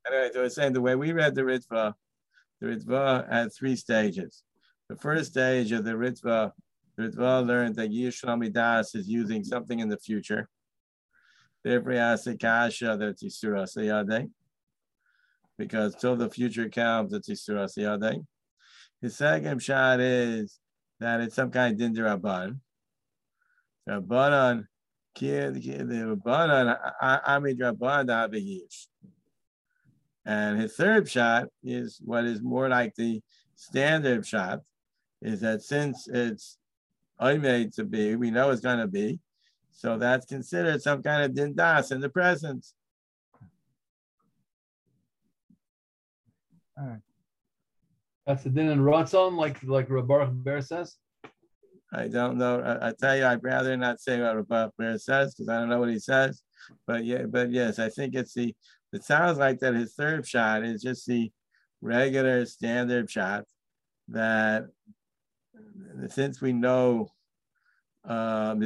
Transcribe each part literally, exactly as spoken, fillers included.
Anyway, so I was saying the way we read the Ritva, the Ritva had three stages. The first stage of the Ritva, the Ritva learned that Yishlam Das is using something in the future. Therefore, he asked the Kasha that it's Yisura Sayadeh, because till the future comes, it's Yisura Sayadeh. His second shot is that it's some kind of Din Rabban. Rabbanan, the Rabbanan, Amid Rabban Daviyish. And his third shot is what is more like the standard shot, is that since it's made to be, we know it's going to be, so that's considered some kind of din das in the present. All right. That's the din and ratzon, like like Rabbi Baruch Ber says. I don't know. I, I tell you, I'd rather not say what Rabbi Baruch Ber says because I don't know what he says. But yeah, but yes, I think it's the. It sounds like that his third shot is just the regular standard shot that since we know um,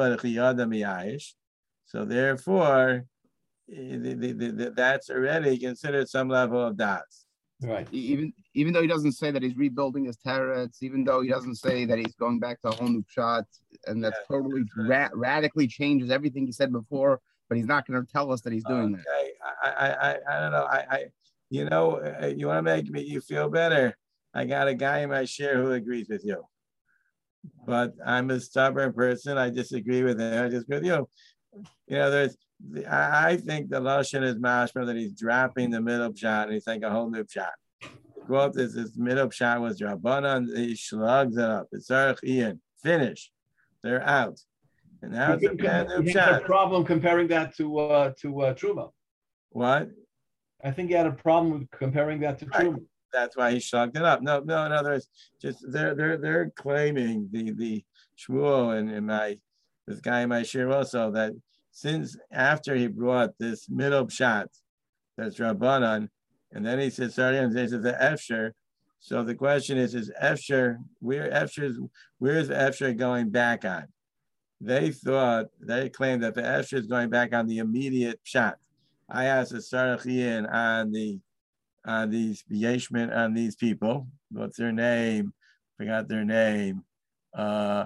so therefore the, the, the, the, that's already considered some level of das. Right. Even even though he doesn't say that he's rebuilding his teretz, even though he doesn't say that he's going back to a whole new shot, and that's yeah, totally that's right. ra- radically changes everything he said before. But he's not going to tell us that he's doing okay. that. Okay, I, I, I don't know. I, I, you know, uh, you want to make me you feel better. I got a guy in my share who agrees with you, but I'm a stubborn person. I disagree with him. I disagree with you. You know, there's. I, I think the lashon is mashma that he's dropping the middle shot and he's like a whole new shot. The quote is this middle shot was Rabbanan. He slugs it up. It's Zarech Ian. Finish. They're out. And now it's a brand new he shot. had a problem comparing that to uh, to uh, Truma. What? I think he had a problem with comparing that to right. Truma. That's why he shrugged it up. No, no, in other words, just they're they're they're claiming the the Shmuel and, and my this guy in my share also that since after he brought this middle shot, that's Rabbanan, and then he says sorry, and he says the Efsher. So the question is, is Efsher where Efsher where is Efsher going back on? They thought, they claimed that the Efsher is going back on the immediate shot. I asked the Sarachian on the on these Yeshman on these people. What's their name? Forgot their name. Uh,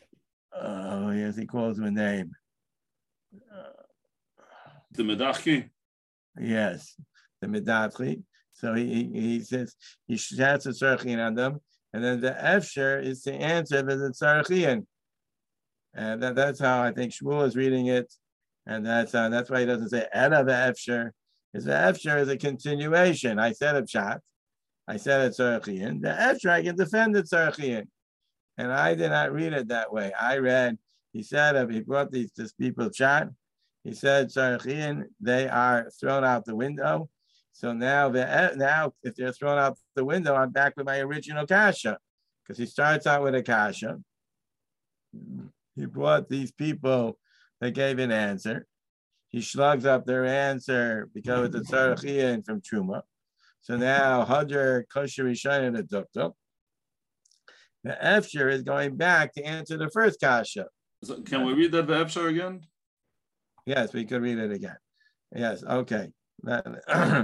uh yes, he calls them a name. Uh, the Medachki? Yes, the Medachki. So he, he he says he shouts a Sarachian on them, and then the Efsher is to answer the Sarachian. And that, that's how I think Shmuel is reading it. And that's uh, that's why he doesn't say Ela ve'efsher. Because the efsher is a continuation. I said a shot. I said it's Tzarachian. The efsher, I can defend the Tzarachian. And I did not read it that way. I read, he said, if he brought these this people shot, he said Tzarachian, they are thrown out the window. So now, the, now if they're thrown out the window, I'm back with my original kasha. Because he starts out with a kasha. He brought these people that gave an answer. He slugs up their answer because it's a Tzarachian from Truma. So now Hadr Kosher Rishon and Dukta. The Efsher is going back to answer the first kasha. So can we read that the Efsher again? Yes, we could read it again. Yes, okay. I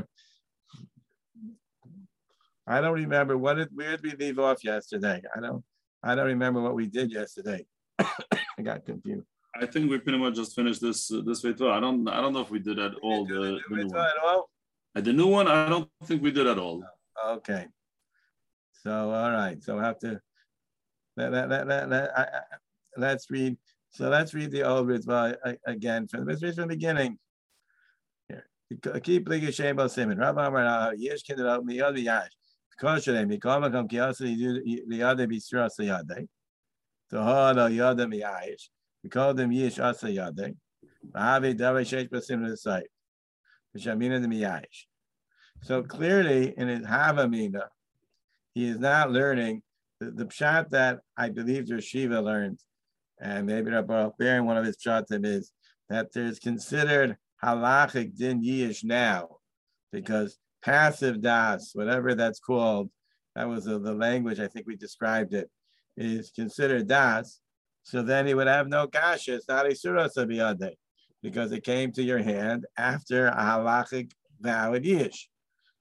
don't remember what did where did we leave off yesterday? I don't I don't remember what we did yesterday. I got confused. I think we pretty much just finished this uh, this way too. I don't I don't know if we did at we all the, the, the new one. At all? At the new one, I don't think we did at all. Okay. So all right. So I have to let, let, let, let, let, I, I, let's read. So let's read the old Ritva again. From, let's read from the beginning. Here. Keep Liga Shema Simon. Rabbi Amar Yesh Kindle Me Yad Yash. Kosher Me Kama Kam Kiasi Liade Bisra Sayade. So Hada Yada Miyash. We call them Yish Asa Yade. Mahavi Davi Shesh Basim to the site. Vishamina the Miyash. So clearly in his Havamina, he is not learning the, the pshat that I believe your Shiva learned, and maybe Rabbi Bear in one of his pshatim is that there's considered halachic din yish now, because passive das, whatever that's called, that was the, the language I think we described it, is considered das. So then he would have no kasha. It's not a surah sabiyade, because it came to your hand after a halachic valid yish.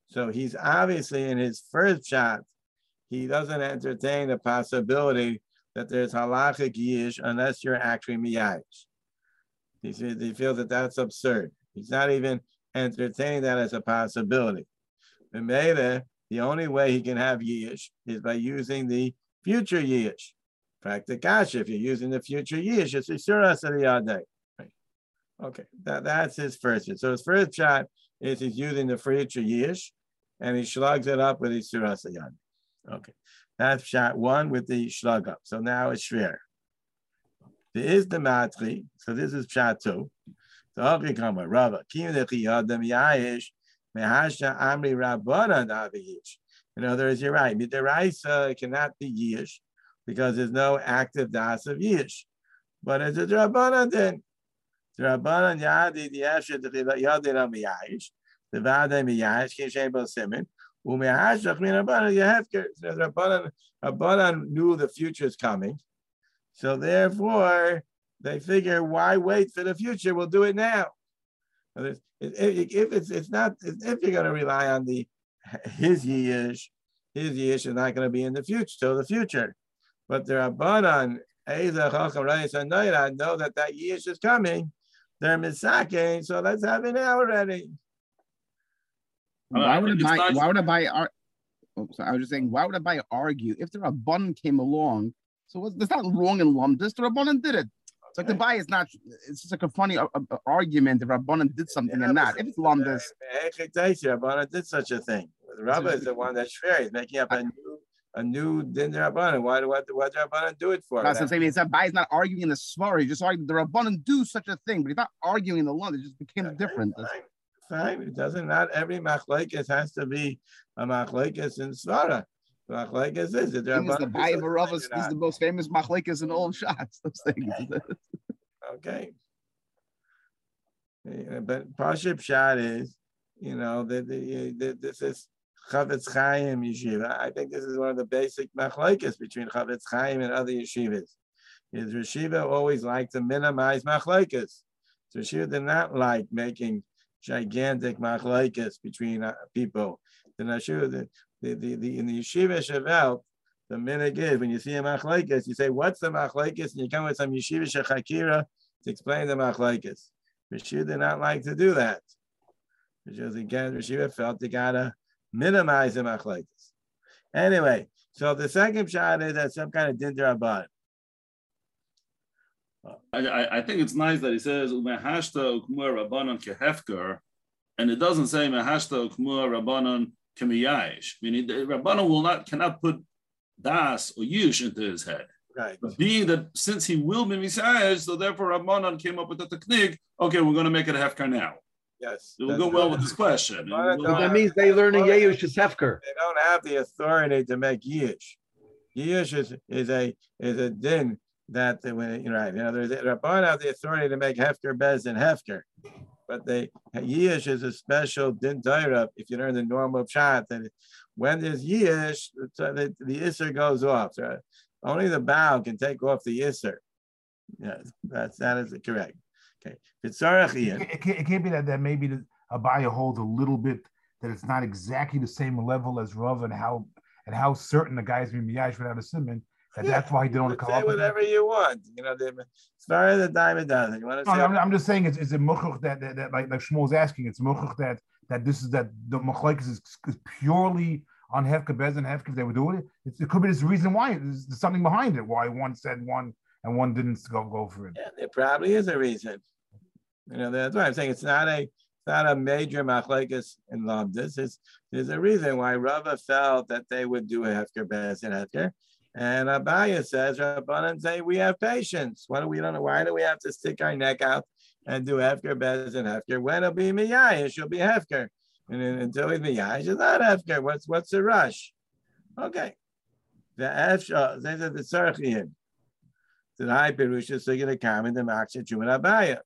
So he's obviously in his first shot, he doesn't entertain the possibility that there's halachic yish unless you're actually miyayish. He, he feels that that's absurd. He's not even entertaining that as a possibility. And maybe the only way he can have yish is by using the future yish. Practicasha, if you're using the future yish, it's isura sariyadeh. Okay, that, that's his first shot. So his first shot is he's using the future yish, and he slugs it up with isura sariyadeh. Okay, that's shot one with the shlug up. So now it's shver. There is the matri. So this is shot two. So okay, come on, Rava. Kim dechiyadam yayish mehasha amri rabbana daviyish. In other words, you're right. Midiraisa cannot be yish because there's no active das of yish. But it's a drabbana then. Drabbana yadi diyasha dechiyadim yayish. The vada miyayish kishem bo simin. Rabbanan knew the future is coming, so therefore they figure, why wait for the future? We'll do it now. If it's it's not, if you're going to rely on the his yish, his yish is not going to be in the future till the future. But the Rabbanan know that that yish is coming. They're misaking, so let's have it now already. Why would I buy? Why would I buy? Ar- oh, sorry, I was just saying, why would I buy? Argue if the Rabbanan came along? So what's, there's nothing wrong in lumdus. The Rabbanan did it. It's like the buy is not. It's just like a funny uh, uh, argument. The Rabbanan did something yeah, and not. If it's lumdus, Rabbanan did such a thing. The Rabba is the one that's fair. He's making up a new a new din Rabbanan. Why do what what the Rabbanan do it for? That's what I'm saying. It's that buy is not arguing in the svar. He just argued the Rabbanan do such a thing, but he's not arguing in the lumdus. It just became okay, different. Fine. Fine. It doesn't. Not every machlekes has to be a machlekes in svara. Machlekes is it? This is the buy of a Rava. This is the most famous machlekes in all of shots. Those things. Okay. But Pashib Shad is, you know, the, the, the, this is Chavetz Chaim yeshiva. I think this is one of the basic machlekes between Chavetz Chaim and other yeshivas. Is yeshiva always like to minimize machlekes. So yeshiva did not like making gigantic machlekes between uh, people. The yeshiva, the, the, the, the, in the yeshiva shavel, the minhag is when you see a machlekes, you say, "What's the machlekes?" and you come with some yeshiva shechakira to explain the machlekes. Yeshiva did not like to do that because again, yeshiva felt they gotta minimize the machlekes. Anyway, so the second shot is that some kind of din d'rabbanan. I, I think it's nice that he says umehashta ukmur rabbanon kehefker, and it doesn't say mehashta ukmur rabbanon kemiyayish. Meaning, rabbanon will not cannot put das or yish into his head. Right. But being that since he will be misayish, so therefore rabbanon came up with the technique. Okay, we're going to make it a hefker now. Yes, it will go well with this question. Well, that means they learning Yeyush is hefker. They don't have the authority to make yish. Yish is is a is a din. That they, when you know, right, you know, there's Rabban have the authority to make hefker bez and hefker, but they yish is a special din daira. If you learn the normal pshat, that when there's yish, the, the isser goes off. So only the bow can take off the isser. Yes, that's that is correct. Okay, it's it, it, can't, it can't be that that maybe the Abaya holds a little bit that it's not exactly the same level as Rav and how and how certain the guys be miyash without a simon. And yeah, that's why they don't come say up whatever with you want. You know, as far as the diamond does. You want to no, say? I'm, I'm just saying it's, it's a muchuch that, that, that like like Shmuel's asking. It's muchuch that that this is that the machlekes is, is purely on hefker bez and hefker. If they were doing it, it's, it could be this reason why there's, there's something behind it. Why one said one and one didn't go go for it. Yeah, there probably is a reason. You know, that's why I'm saying it's not a it's not a major machlekes in Lamdus. It's there's a reason why Rava felt that they would do a hefker bez and hefker. And Abaya says, Rabbanan say we have patience. Why do we don't know? Why do we have to stick our neck out and do hefker bez and hefker? When it'll be miyayish, it'll be hefker, and then, until it's miyayish, it's not hefker. What's what's the rush? Okay, the efsha they said the tzarchiyim. The high perusha so you're gonna come in the maksha chumar Abaya.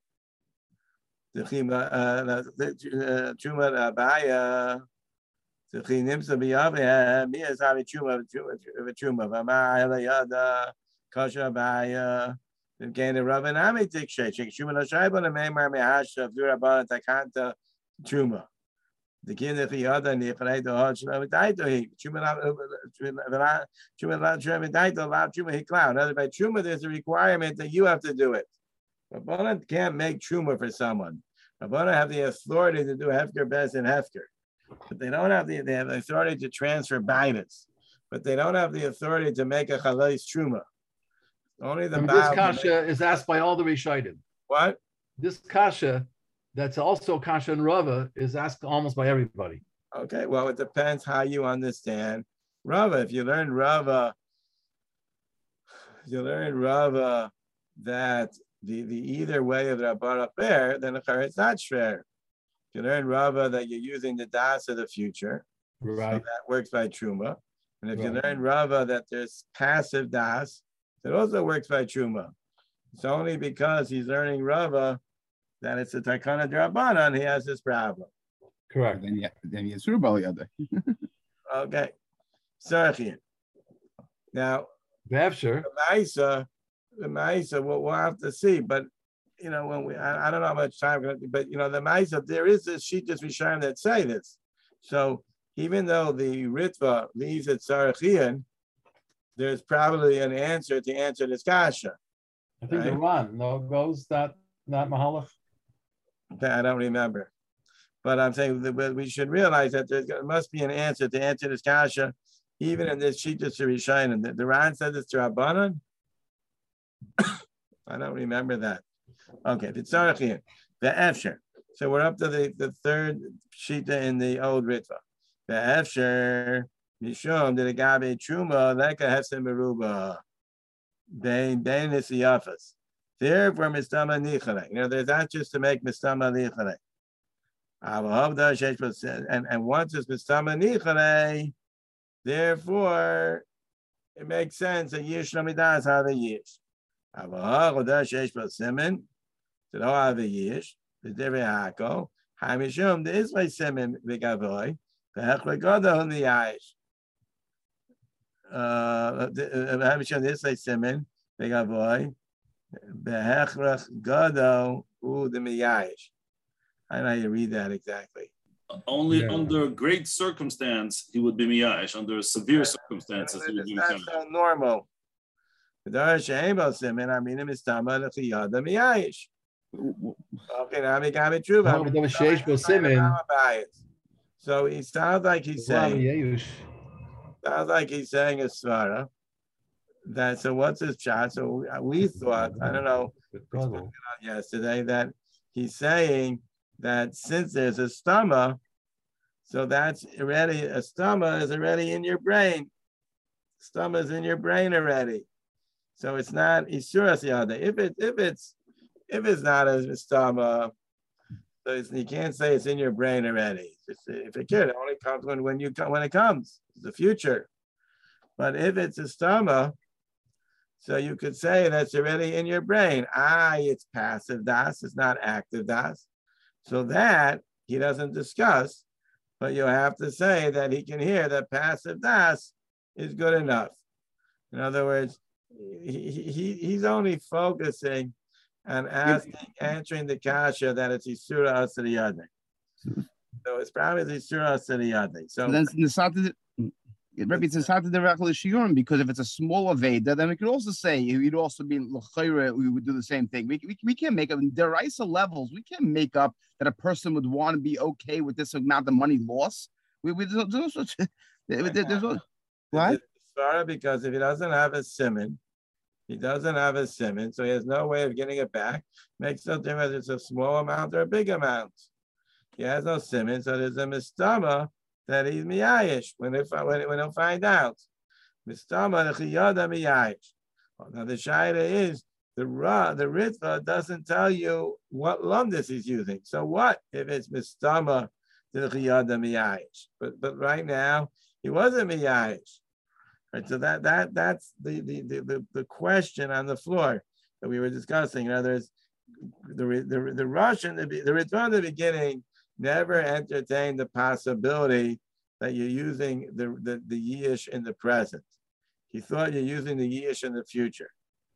The chima the chumar Abaya. So he nims to be up here. Me is having chuma, chuma, chuma. Vama elayada kasha baya. Then gain the Rabban Ami tik shake. Chuma no shayba the memar mehasha v'rabban takanta chuma. The king of the other nichrei the hot shlo v'daito he truma truma truma v'daito allow truma he cloud. Other by truma, there's a requirement that you have to do it. Rabbanan can't make truma for someone. Rabbanan have the authority to do hefker bez and hefker, but they don't have the they have the authority to transfer bainas, but they don't have the authority to make a chalais truma. Only the And Baal this can kasha make- is asked by all the Rishaydim. what? This kasha, that's also kasha and Rava, is asked almost by everybody. Okay, well, it depends how you understand Rava. If you learn Rava, you learn Rava that the, the either way of the Rabban Aper, then it's not shver. If you learn Rava that you're using the das of the future, so Right. that works by Truma. And if you Right. learn Rava that there's passive das, that also works by Truma. It's only because he's learning Rava that it's a Takana Drabanan, he has this problem. Correct. Then yeah, then Yisur Bali other. Okay. Sarchian. Now, Bavsher. the Maisa, the Maisa, we'll, we'll have to see. But, you know, when we, I, I don't know how much time, but, you know, the Maisa, there is this Shitas Rishayim that say this. So even though the Ritva leaves at Sarachian, there's probably an answer to answer this kasha. I think the Right. Ran no goes that not Mahalach. Okay, I don't remember. But I'm saying that we should realize that there must be an answer to answer this kasha, even in this Shitas Rishayim. The, the Ran said this to Rabbanan. I don't remember that. Okay, if it's Sarachian, the Efsher. So we're up to the, the third Shita in the old Ritva. The Efsher, Mishum, the Gabe Truma, Leka Hefsem Meruba, Bain, Bain is the office. Therefore, Mistama Nichale. You know, there's not just to make Mistama Nichale. And, and once it's Mistama Nichale, therefore, it makes sense that Yish Lamidas have a Yish. Avahodah Shesh Simen, to know how the Yish, the Devi Hako, Hamishum, the Ismay Simen, the Gavoy, the Hechlegoda on the Yish. Uh, Hamishum, the Ismay Simen, the Gavoy, the Hechlech Godo, U the Miyayish. I don't know how you read that exactly. Only Yeah. under great circumstance he would be miyash. Under severe circumstances he would It's be not miyash. so normal. The Darash Ebo Simen, I mean, Mistama, the Chiyada Miyayish. Okay, now we got it true. No, but there was Sheish Bo Simen. So he sounds like he's saying, sounds like he's saying a svara. That so what's his shot? So we thought, I don't know, yesterday that he's saying that since there's a stama, so that's already a stama is already in your brain. Stama is in your brain already. So it's not isuras yada. If it if it's if it's not a stama, so it's, you can't say it's in your brain already. It's, if it could, it only comes when when you when it comes. It's the future. But if it's a stama, so you could say that's already in your brain. Ah, it's passive das. It's not active das. So that he doesn't discuss, but you have to say that he can hear that passive das is good enough. In other words, he, he he's only focusing on asking, answering the kasha that it's Isura Asariyadne. So it's probably the Isura Asariyadne. So So then the Sata, maybe it's a Sata directly Shiurim, because if it's a smaller Veda, then we could also say you'd also be L'chayre, we would do the same thing. We, we, we can't make up in Deraisa levels, we can't make up that a person would want to be okay with this amount of money loss. We we there's no such there's no, what? Svara, because if he doesn't have a simon, he doesn't have a simon, so he has no way of getting it back. Makes no difference whether it's a small amount or a big amount. He has no simon, so there's a mistama that he's miyayish when they when when he'll find out. Mistama the chiyada miyayish. Now the shaila is the ra the ritva doesn't tell you what lumdis he's using. So what if it's mistama the chiyada miyayish? But but right now he wasn't miyayish. Right, so that that that's the the, the the the question on the floor that we were discussing. In other words, the the the Russian the the Ritva in the beginning never entertained the possibility that you're using the the the yish in the present. He thought you're using the yish in the future.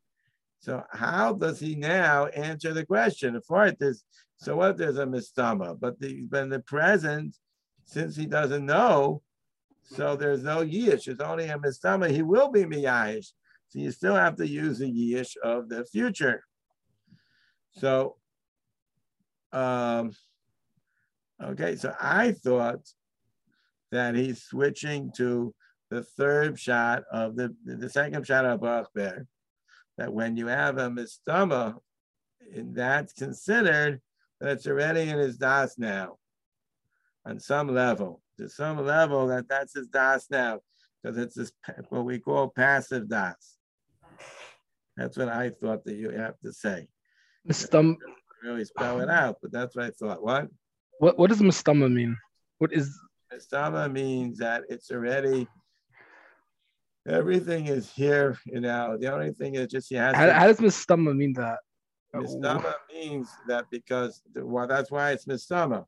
So how does he now answer the question? For it is so what if there's a mistama, but the but in the present since he doesn't know, so there's no yish. It's only a mistama. He will be miyayish. So you still have to use the yish of the future. So, um, okay, so I thought that he's switching to the third shot of the, the second shot of Baruch Ber, that when you have a mistama, that's considered that it's already in his das now, on some level. To some level, that that's his das now, because it's this, what we call passive das. That's what I thought that you have to say. Mistam- really spell it out, but that's what I thought. What? What what does mistama mean? What is mistama means that it's already everything is here, you know. The only thing is just he has how, to, how does mistama mean that? mistama means that because well that's why it's mistama.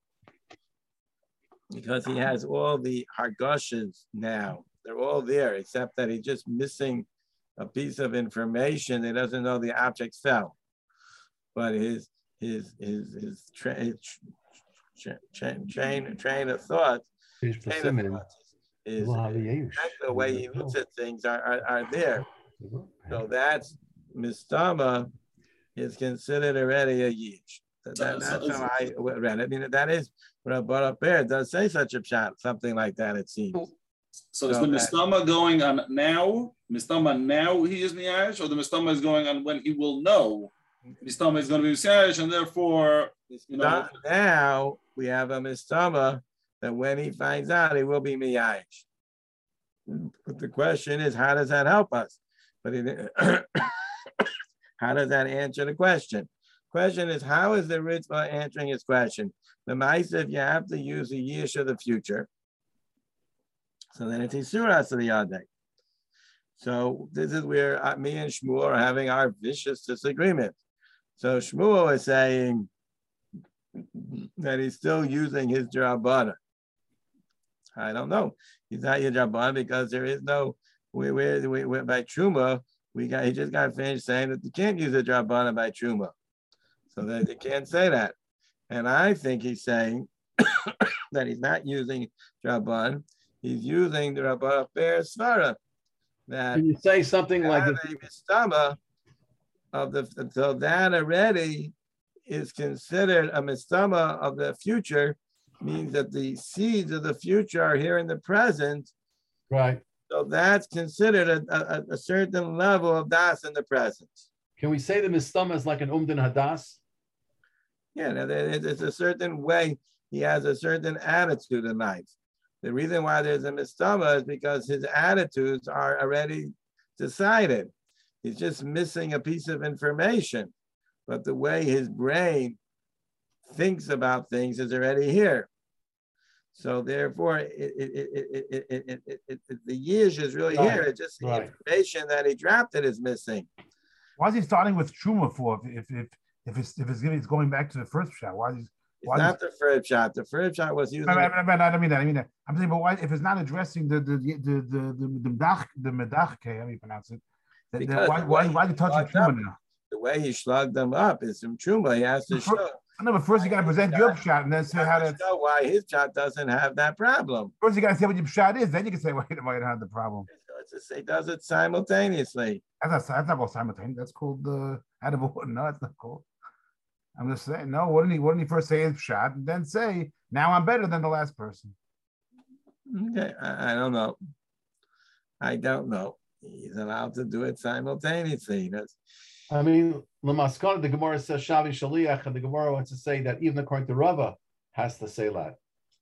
Because he has all the hargoshes now. They're all there, except that he's just missing a piece of information. He doesn't know the object fell. But his his his his train train train train of thought, train of thought is, is the way he looks at things are, are, are there. So that's mistama is considered already a yish. That, that, that's how I read it. I mean, that is what Baruch Ber does say such a shot, something like that, it seems. So is so the mistama going on now? Mistama now he is miyash, or the mistama is going on when he will know mistama is going to be miyash, and therefore, you know. Now we have a mistama that when he finds out, he will be miyash. But the question is, how does that help us? But it, how does that answer the question? Question is, how is the Ritva answering his question? The Ma'aseh, if you have to use the yish of the future, so then it's Isuras of the Yadek. So this is where me and Shmuel are having our vicious disagreement. So Shmuel is saying that he's still using his Drabana. I don't know. He's not your Drabana because there is no, we, we, we, we, by Truma, we got, he just got finished saying that you can't use a Drabana by Truma. So that you can't say that. And I think he's saying that he's not using Draban, he's using the Rabban Ber Svara. That Can you say something like a mistama of the so that already is considered a mistama of the future, means that the seeds of the future are here in the present. Right. So that's considered a, a, a certain level of das in the present. Can we say the mistama is like an umdin hadas? Yeah, it's a certain way. He has a certain attitude in life. The reason why there's a mistama is because his attitudes are already decided. He's just missing a piece of information. But the way his brain thinks about things is already here. So therefore, it, it, it, it, it, it, it, it, it, the yish is really right. here. It's just the right. information that he drafted is missing. Why is he starting with Truma for if if if it's if it's, it's going back to the first shot? Why is he, why it's not the first shot. The first shot was using. I, I, I, I don't mean that. I mean that. I'm saying, but why if it's not addressing the the the the the the medach the medach? How do you pronounce it? The, the, why why why are you touching Truma now? The way he slugged them up is from Truma. He has to show. I know, but first you got to present your shot and then say how to show why his shot doesn't have that problem. First you got to say what your shot is, then you can say why it might have the problem. He does it simultaneously. That's not, that's not called simultaneous. That's called the uh, out of order. No, that's not called. I'm just saying. No, wouldn't he? Wouldn't he first say his shot and then say, "Now I'm better than the last person"? Okay, I, I don't know. I don't know. He's allowed to do it simultaneously. That's. I mean, Lamaskana, the Gemara says Shavi Shaliach, and the Gemara wants to say that even according to Rava has to say that.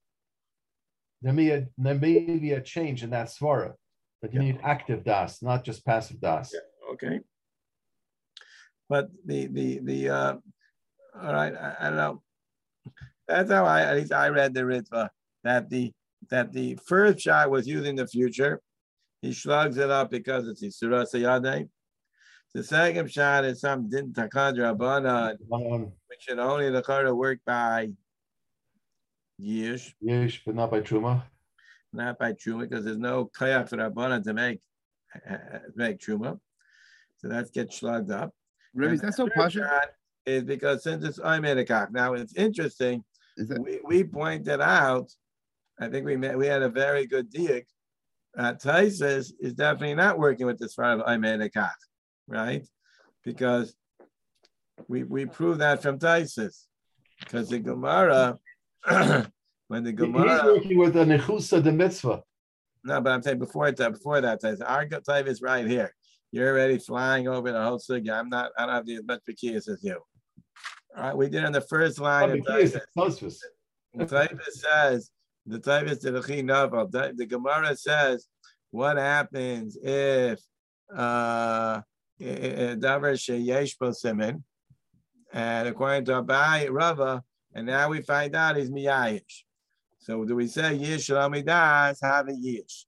There may, a, there may be a change in that svara, but you yeah. need active das, not just passive das. Yeah. Okay. But the the the uh, all right, I, I don't know. That's how I at least I read the Ritva that the that the first shot was using the future. He slugs it up because it's Yisura Sayadeh. The second shot is some din takad rabbanan, which should only the Chara work by yish. Yish, but not by truma. Not by truma, because there's no koyach for rabbanan to make uh, make truma. So that gets slugged up. Really, is that so partial? Is because since it's oimerikach. Now it's interesting. Is that- we, we pointed out I think we met, we had a very good diak. Uh, Taisus is definitely not working with this far of Aymenekach, right? Because we we prove that from Taisus. Because the Gemara, when the Gemara, he's working with the nechusa de mitzvah. No, but I'm saying before that, before that, our type is right here. You're already flying over the whole sugya. I'm not. I don't have as much bekias as you. All right, we did on the first line. Oh, of Taifus. The Taifus says the Taifus the Lechi Novel. The Gemara says what happens if uh davar sheyesh bo simin, and according to Abai Rava, and now we find out he's miyayish. So do we say yish lamidas have a yish?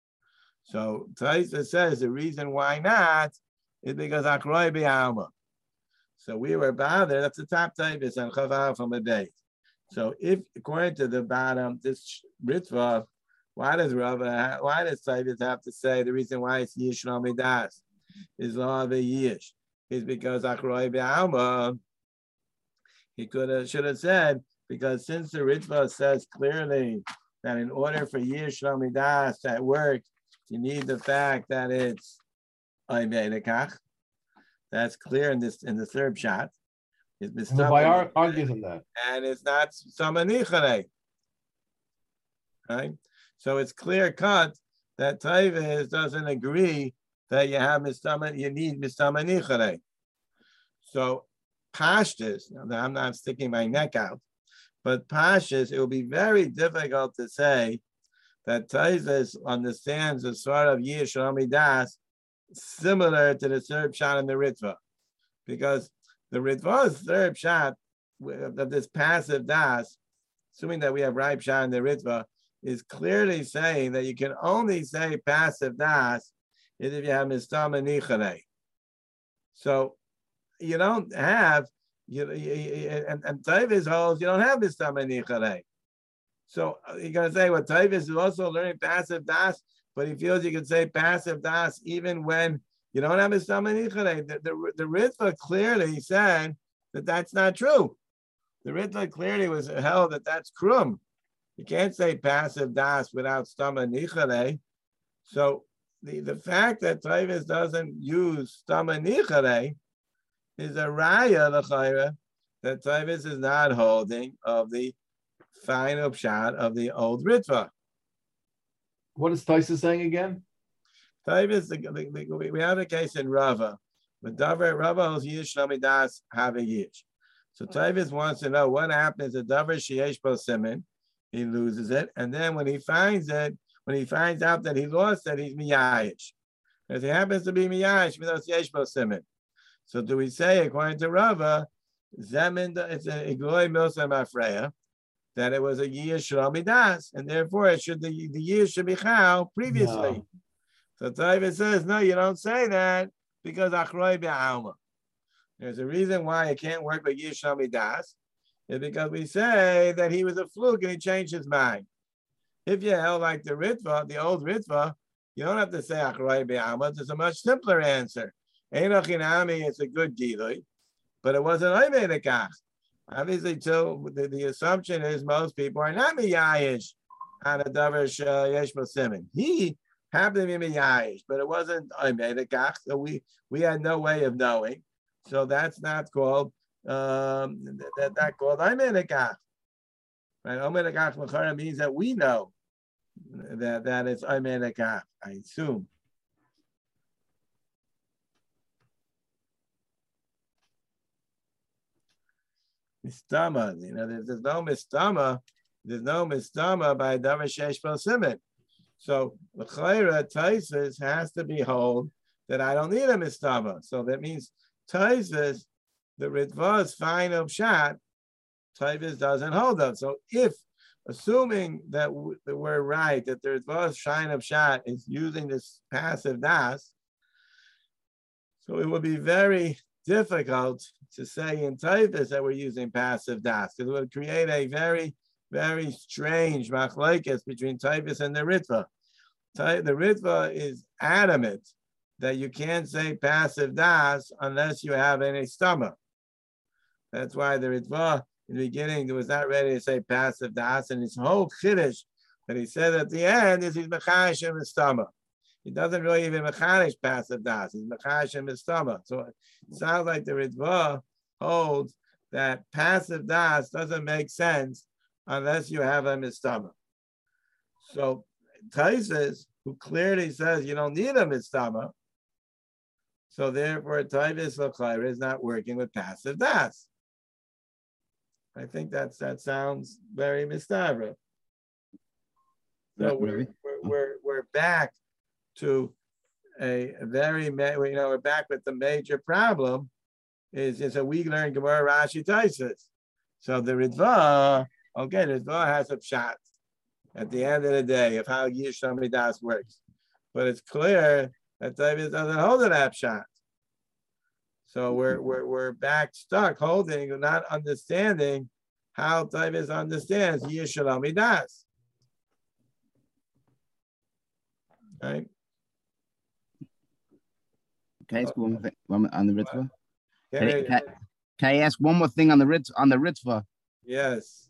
So Taisa says the reason why not is because akroi bi'alma. So we were bothered. That's the top Taisa and chavar from the day. So if according to the bottom, this ritva, why does Rava, why does Taisa have to say the reason why it's yish lamidas is law of a yish is because akroi bi'alma? He could have should have said. Because since the Ritva says clearly that in order for Yish Lamidas to work, you need the fact that it's Ayvedekach. That's clear in this in the third shot. It's the Bayar argues on that. And it's not Samanichare. Right? So it's clear cut that Taivis doesn't agree that you have Mistama, you need Mistamanichare. So Pashtus, now I'm not sticking my neck out. But Pashas, it will be very difficult to say that Taizes understands the sort of Yish Amidas similar to the third shot in the Ritva. Because the Ritva's third shot of this passive das, assuming that we have ripe shot in the Ritva, is clearly saying that you can only say passive das is if you have Mistama Nichare. So you don't have You, you, you, and, and Tavis holds you don't have this Nichare. So you're going to say, well, Tavis is also learning passive das, but he feels you can say passive das even when you don't have this Nichare. The, the, the Ritva clearly said that that's not true. The Ritva clearly was held that that's krum. You can't say passive das without Stama Nichare. So the, the fact that Tavis doesn't use Stama Nichare is a raya l'chayra that Tavis is not holding of the final shot of the old Ritva. What is Taisa saying again? Tavis, the, the, the, we have a case in Rava, but Davar Rava holds Yish Lamidas have a Yish. So Tavis wants to know what happens to Davar Sheyesh Bo Simin. He loses it, and then when he finds it, when he finds out that he lost it, he's miyayish. Because he happens to be miyayish without Sheyesh Bo Simin. So do we say, according to Rava, Zemin, it's a Igloi Milsa Mafreya, that it was a Yiyah Shlomidas, and therefore it should the, the Yiyah should be Chal previously. No. So Taivas says, no, you don't say that because Achroi Be'alma. There's a reason why it can't work with Yiyah Shlomidas, is because we say that he was a fluke and he changed his mind. If you held like the Ritva, the old Ritva, you don't have to say Achroi Be'alma. There's a much simpler answer. Einochinami, it's a good gilui, but it wasn't Ayvedekach. Obviously, too, the, the assumption is most people are not miyayish on a davar yesh bo simin. He happened to be miyayish, but it wasn't Ayvedekach, so we we had no way of knowing. So that's not called um that that called Ayvedekach. Right? Ayvedekach l'chara means that we know that that it's Ayvedekach, I assume. Mistama, you know, there's, there's no mistama, there's no mistama by davar sheyesh bo simin. So the chayra Taisus has to be hold that I don't need a mistama. So that means Taisus, the Ritva's final shot, Taisus doesn't hold them. So if, assuming that, w- that we're right, that the Ritva's final shot is using this passive das, so it would be very difficult to say in Taifus that we're using passive das, because it would create a very, very strange machlokes between Taifus and the Ritva. The Ritva is adamant that you can't say passive das unless you have any stomach. That's why the Ritva in the beginning was not ready to say passive das, and his whole chiddush But he said at the end is he's mechayish in his stomach. He doesn't really even mechayish passive das. He's mechayish in his stomach. So it sounds like the Ritva holds that passive das doesn't make sense unless you have him in his stomach. So Taisus, who clearly says you don't need him in stomach, so therefore Taisus L'chayra is not working with passive das. I think that's that sounds very mistavra. So we're, we're we're we're back to a very you know we're back with the major problem is is that we learn Gemara Rashi Taisus. So the Ritva, okay, the Ritva has a shot at the end of the day of how Yish Midas works, but it's clear that Taisus doesn't hold an app shot. So we're we're we're back stuck holding, not understanding how Taisus understands Yish Midas. Right. Can I ask one more thing on the Ritva? Can I, can, can I ask one more thing on the Ritz on the Ritva? Yes.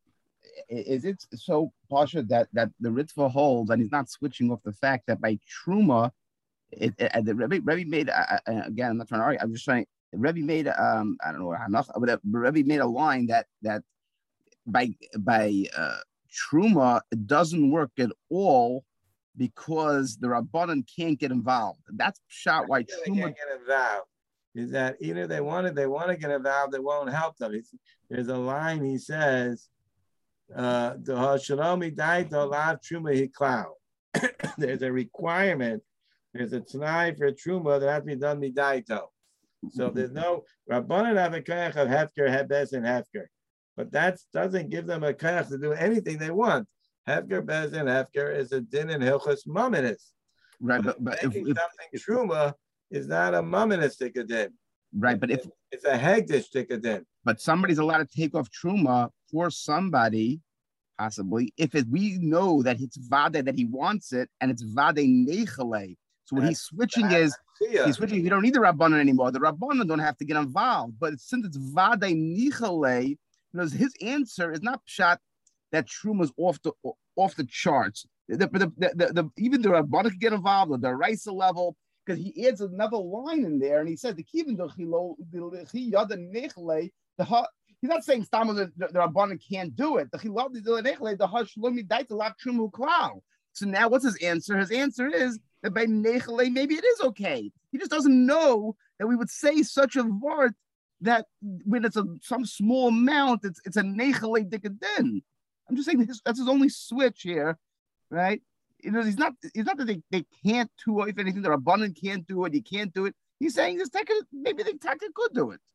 Is it so, Pasha, that that the Ritva holds, and he's not switching off the fact that by Truma, it, it, the Rebbe, Rebbe made uh, again. I'm not trying to argue. I'm just trying. Rebbe made um I don't know enough, but Rebbe made a line that that by by uh, Truma it doesn't work at all, because the Rabbanan can't get involved. That's shot why Truma Truma can't get involved. Is that either they want it, they want to get involved, it won't help them. It's, there's a line he says, uh, the Hashalomi died to allow Truma hiklau. There's a requirement, there's a t'nai for Truma that has to be done midaito. So there's no Rabbanan have a koyach of hefker, hebes, and hefker. But that doesn't give them a koyach to do anything they want. Hefker, bez, and hefker is a din in hilchos maminis. right, But, but, but making if, if, something truma is not a maministic din. right, but if It's a hegdish din. but somebody's allowed to take off Truma for somebody, possibly, if it, we know that it's Vade that he wants it, and it's Vade Nechale. So what he's switching is, he's switching, we don't need the Rabbanan anymore. The Rabbanan don't have to get involved. But since it's Vade Nechale, because his answer is not pshat that Truma's off the off the charts. The, the, the, the, the, even the Rabbanan can get involved at the Raisa level, because he adds another line in there, and he says the kivin the chilo the chiyada nechle the he's not saying Stama the, the, the Rabbanan can't do it. The chilo the nechle the hush lomi daita lak trumu klau. So now what's his answer? His answer is that by nechle maybe it is okay. He just doesn't know that we would say such a word that when it's a some small amount, it's it's a nechle dikadin. I'm just saying his, that's his only switch here, right? You know, he's not. He's not that they, they can't do it. If anything, the Rabbanan can't do it. He can't do it. He's saying this Taka, maybe the Taka could do it.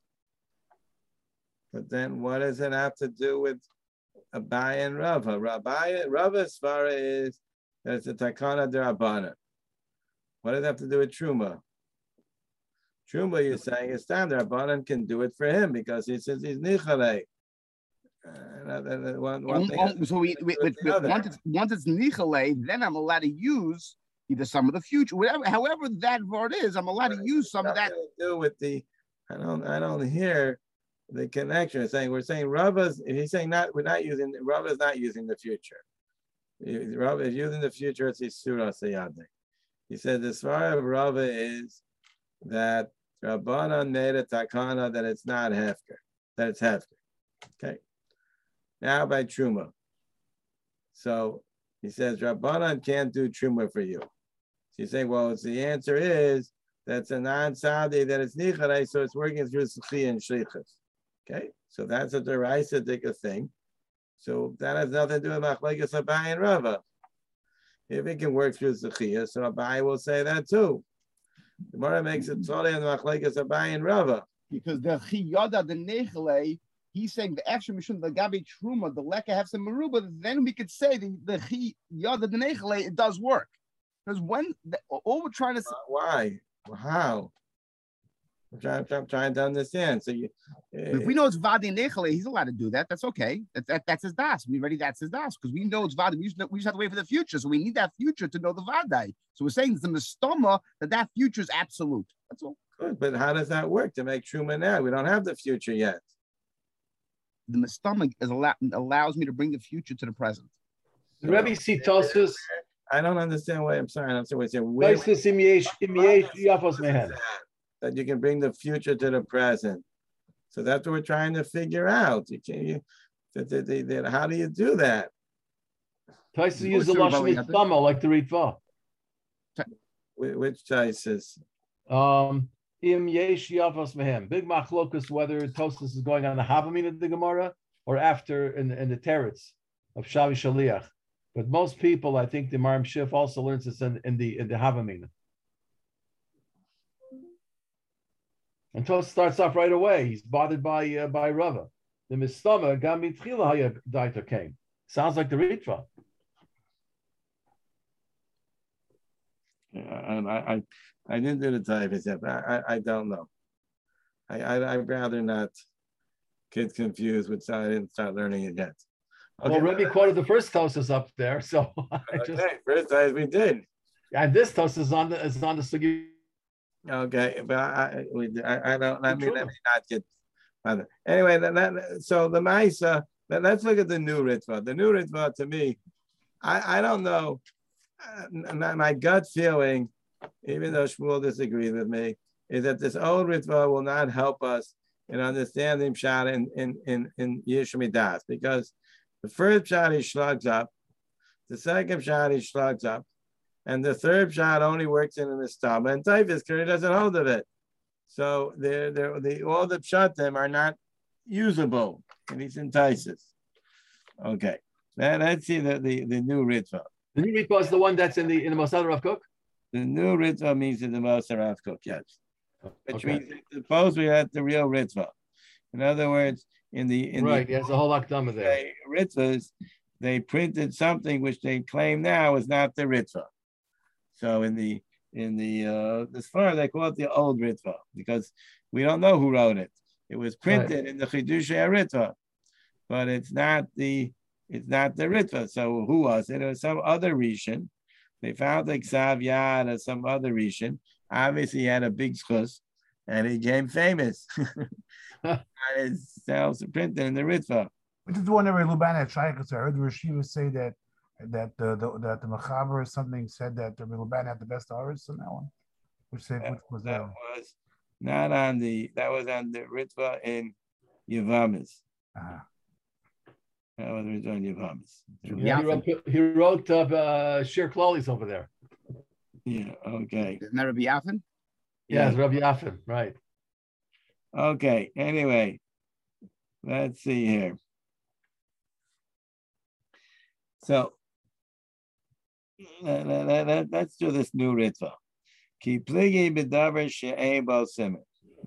But then, what does it have to do with Abai and Rava? Rabbi, Rava's svara is that it's a takana de Rabbanan. What does it have to do with Truma? Truma, you're saying it's time the Rabbanan can do it for him because he says he's nichale. Uh, one, one thing, oh, so we, we, we, we once it's once it's nichale, then I'm allowed to use either some of the future, whatever, however that word is. I'm allowed to use some of that. To do with the, I don't, I don't hear the connection. It's saying we're saying Rava's. He's saying not. We're not using Rava's not using the future. Rava is using the future. It's his surah sayadnik. He said the svara of Rava is that Rabbanan made a takana that it's not hefker, that it's hefker. Okay. Now by Truma. So he says, Rabbanan can't do Truma for you. So you say, well, it's, the answer is that's a non-Sadi, that it's Nicharei, so it's working through Suchi and Shlichus. Okay, so that's a derisidic thing. So that has nothing to do with Machlekes Abai and Rava. If it can work through Suchi, so Abai will say that too. The Gemara makes it totally on Machlekes Abai and Rava. Because the Chiyada, the Nechle, he's saying the extra mission, the Gabi Truma, the Leka have some Maruba, then we could say the the Chi Yada the Nechle, it does work. Because when the, all we're trying to say, uh, why? How? I'm trying, I'm trying to understand. So you, uh, if we know it's Vadi Nechle, he's allowed to do that. That's okay. That, that that's his das. We already that's his das because we know it's Vadi. We just, we just have to wait for the future. So we need that future to know the Vadi. So we're saying it's the Mistoma that that future is absolute. That's all. Good, but how does that work to make Truma now? We don't have the future yet. The Mistoma is allow, allows me to bring the future to the present. The Rebbe see Tosfos. I don't understand why. I'm sorry. I don't understand what you're saying. Where- Tosfos im yesh im yesh yafos mehen. that you can bring the future to the present. So that's what we're trying to figure out. You can you, that, that, that, that, how do you do that? Tosfos use the lashon mistama like the Ritva. Wh- Which choices? Um, im yesh yafos mehem. Big machlokus whether Tosfos is going on the Havamin of the Gemara or after in, in the Teretz of Shavi Shaliach. But most people, I think the Marim Shif also learns this in, in the in the Havamin. And Tosfos starts off right away. He's bothered by uh, by Rava. The mistama gam mitchila haya daita came. Sounds like the Ritva. I, I, I didn't do the type yet, but I, I, I don't know. I, I, I'd rather not get confused with I didn't start learning it yet. Well, Rebbe quoted the first Tosfos up there, so I just, okay, first time we did. and this Tosfos is on the is on the Sugi. Okay, but I, we, I, I don't. Let me let me not get. Anyway, that, that, so the Maisa. Let's look at the new Ritva. The new Ritva, to me, I, I don't know. My, my gut feeling, even though Shmuel disagrees with me, is that this old Ritva will not help us in understanding Pshat in in in, in Yesh Midas, because the first Pshat he slugs up, the second Pshat he slugs up, and the third Pshat only works in the Mistama, and Taifis Kuri doesn't hold of it. So they're, they're, the all the Pshatim are not usable, and he's in Taisis. Okay, now let's see the, the, the new Ritva. The new Ritva is the one that's in the in the Mosad Rav Kook. The new Ritva means in the Mosad Rav Kook, yes. Which Okay. means suppose we had the real Ritva. In other words, in the in Right, the he has a whole Akdama there. Ritvas, they printed something which they claim now is not the Ritva. So in the in the uh this far they call it the old Ritva because we don't know who wrote it. It was printed Right. in the Chidushei Ritva, but it's not the it's not the Ritva. So who was it? It was some other Rishon. They found the Ksav Yad or some other Rishon. Obviously, he had a big schus, and he became famous. And it's also printed in the Ritva. Which is the one that Luban had tried, because I heard the Rashiva say that that the, the that the Machaber or something said that the Luban had the best artists on that one. Which say which was That that? was not on the that was on the Ritva in Yavamis. Uh-huh. That was the Ritva in Yavamis. Yeah, he wrote, he wrote up uh, Shir Klolis over there. Yeah, okay. Isn't that Rabbi Yafin? Yeah, it's Rabbi Yafin, right. Okay, anyway, let's see here. So let, let, let, let's do this new Ritva. Ki pligi b'davar she'ei bal simen.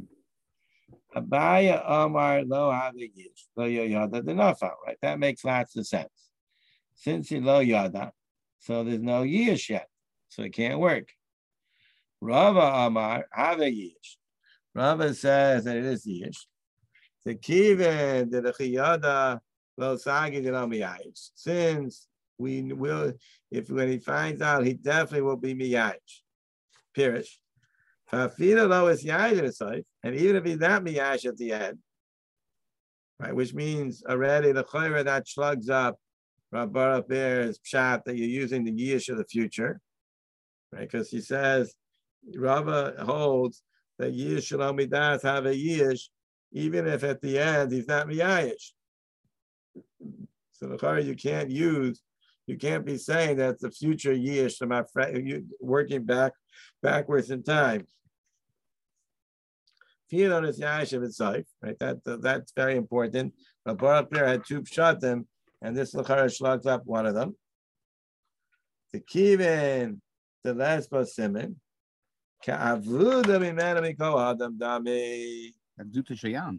Abaya Omar lo havigish lo yoyada denafal. Right, that makes lots of sense. Since he lo yada, so there's no yish yet, so it can't work. Rava Omar havigish. Rava says that it is yish. The kiven the chiyada lo sagi de lo miyayish. Since we will, if when he finds out, he definitely will be miyayish. Pirish. Fafila lo is yayish, and even if he's not miyayish at the end, right, which means already the chayra that slugs up Rabbarak Bear's pshat that you're using the yish of the future, right? Because he says Rava holds that yish shalom midas have a yish, even if at the end he's not miyayish. So the chayra you can't use. You can't be saying that the future yish to my friend, you working back backwards in time. Fiyadon is yayish of itself, right? That, that that's very important. But Baruch Bear had two pshatim, and this lachara slugs up one of them. The kivin, the lesbos siman, ka'avuda mimena miko adam dami. Abduta Shayan.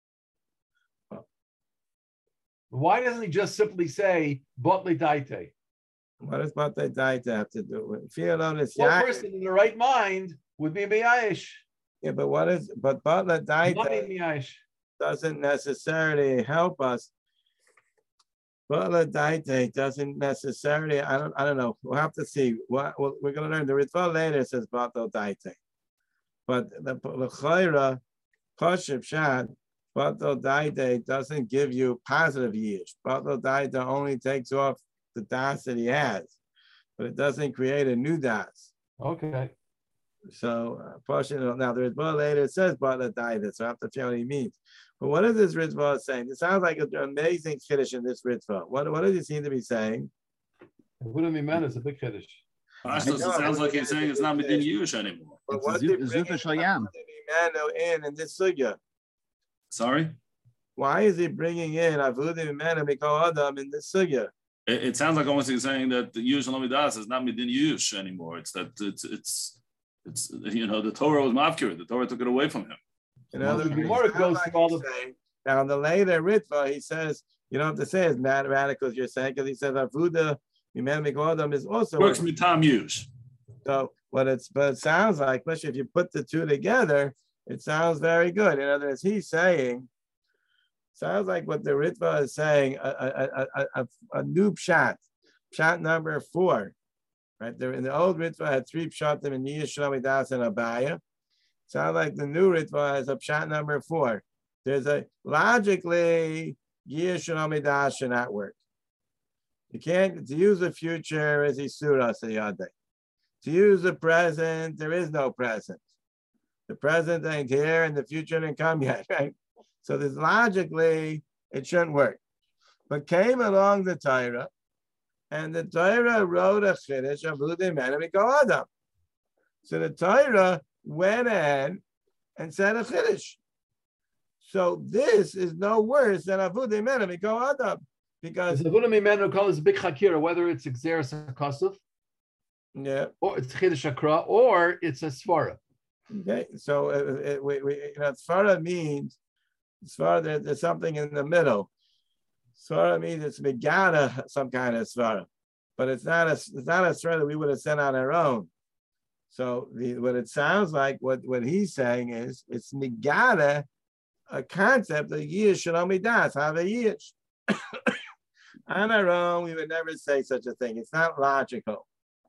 Why doesn't he just simply say Botli Daite? What does Botli Daite have to do with Fiyadon is One yayish? person in the right mind would be Miyayish. Yeah, but what is but Botli Not Daite Miyayish. doesn't necessarily help us. Butler Daite doesn't necessarily. I don't. I don't know. We'll have to see. What well, we're going to learn. The Ritva later says Butler Daite, but the L'chayra Kosher Pshat Butler Daite doesn't give you positive yish. Butler Daite only takes off the das that he has, but it doesn't create a new das. Okay. So, uh, portion now the Ritva later it says Batla Daida, so I have to figure out what he means. But what is this Ritva saying? It sounds like an amazing Kiddush in this Ritva. What, what does he seem to be saying? Wouldn't be man, it's a big Kiddush. Pashtus, it sounds like he's saying it's not within Yush anymore. But It's what's Zu- he bringing Zuta Shalyam. Mimeno in in this sugya? Sorry? Why is he bringing in Avudim Mimeno Mikol Adam in this sugya? It, it sounds like almost he's saying that the Yush Lamidas is not within Yush anymore. It's that it's it's it's you know the Torah was mafkir. The Torah took it away from him. In other The words, Gemara it's not goes like through all he's the- saying- now in the later Ritva, he says you don't have to say it's mad radical as you're saying because he says Avuda Mimeno Mikol Adam is also Works with Tom Yush. so what it's but it sounds like, especially if you put the two together, it sounds very good. In other words, he's saying, sounds like what the Ritva is saying, a, a, a, a, a new pshat, pshat number four, right? There in the old Ritva had three pshatim in Yish, Shlomidas, and Abaya. Sounds like the new Ritva has a pshat number four. There's a logically Yish, Shlomidas should not work. You can't to use the future as he sued us the other day. To use the present, there is no present. The present ain't here and the future didn't come yet, right? So this logically, it shouldn't work. But came along the Torah, and the Torah wrote a chiddush of Avudim Mimeno Mikol Adam. So the Torah went ahead and said a chiddush. So this is no worse than Avudim Mimeno Mikol Adam. Because The Avodah Mimeno call is a big Chakira, whether it's Xeris Hakasuf, yeah, or it's Chiddush Akra, or it's a Svara. okay. So uh, it, we, we, you know, Svara means Svara. There, there's something in the middle. Svara means it's megata, some kind of Svara, but it's not a it's not a Svara that we would have sent on our own. So the, what it sounds like, what, what he's saying is it's megata, a concept of Yish Shalom Midas, have a Yish. On our own, we would never say such a thing. It's not logical.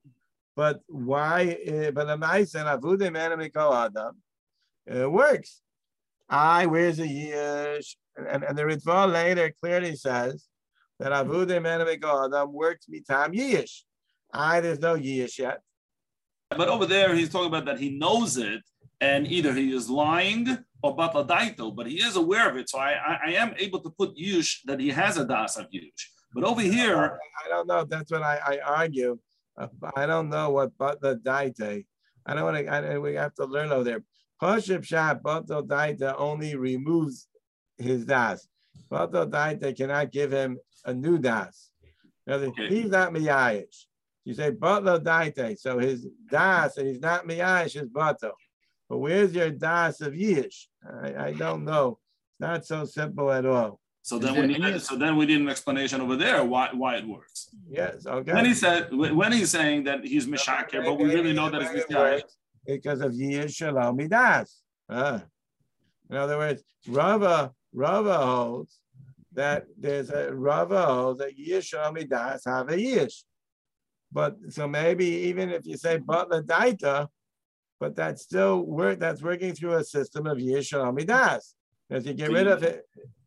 But why? Uh, but the mice and Avudim Mimeno Mikol Adam, it works. I where's the Yish? And, and the Ritva later clearly says that Avudim Mimeno Mikol Adam works mitam Yish. I there's no Yish yet. But over there, he's talking about that he knows it, and either he is lying or batadaito, but he is aware of it. So I, I, I am able to put Yush that he has a das of Yush. But over here, I don't know. That's what I, I argue. Uh, I don't know what batadaite. I don't want to. I, we have to learn over there. Pashib Shat batadaita only removes his das. Batadaita cannot give him a new das. Now, Okay. he's not miyayish. You say batadaita, so his das and he's not miyayish is bato. But where's your das of yish? I, I don't know. It's not so simple at all. so Is then there we need any- so then we need an explanation over there why why it works. Yes, okay. When he said when he's saying that he's mishaker, but we really know that it's mishaker. because of yish shalom midas. Uh, in other words, Rava Rava holds that there's a Rava holds that yish shalom midas have a yish. But so maybe even if you say butler daita, but that's still work. That's working through a system of yish shalom midas. If you get So rid you- of it,